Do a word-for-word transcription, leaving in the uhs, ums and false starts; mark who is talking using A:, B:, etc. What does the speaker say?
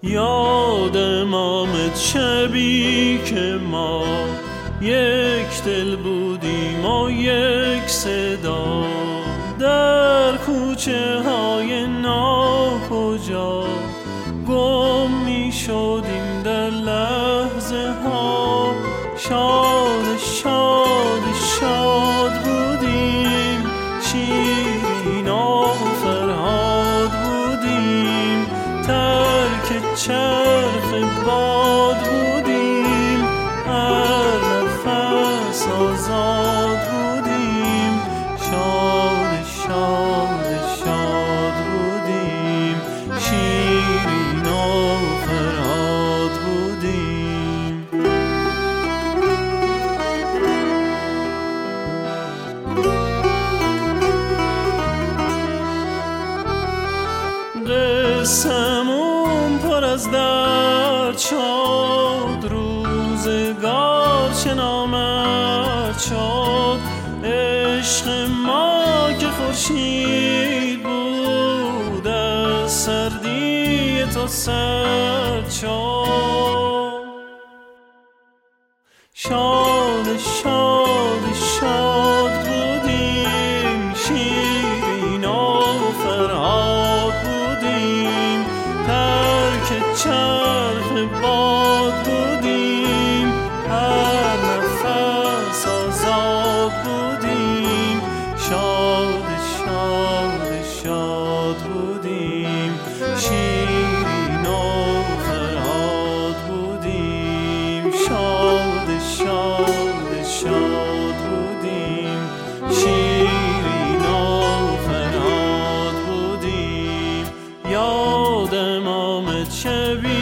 A: یادم آمد شبی که ما یک دل بودیم و یک صدا، در کوچه های ناکجا گم می شدیم در لحظه ها. شاد شاد شاد بودیم، شیرین و فرهاد بودیم، ترک چرخ باد بودیم، هر نفس آزاد بودیم. شاد شاد شاد بودیم، شیرین و فرهاد بودیم. قسمون پر از درد شد، روزگار چه نامرد شد. عشق ما که خورشید بود، از سردی تو سرد شد. شاد شاد شاد بودیم، شیرین و فرهاد بودیم، ترک چرخ باد بودیم، هر نفس آزاد بودیم. شاد شاد شاد بودیم، شیرین و فرهاد بودیم. شاد شاد شاد بودیم، شیرین و فرهاد بودیم. یادم آمد شبی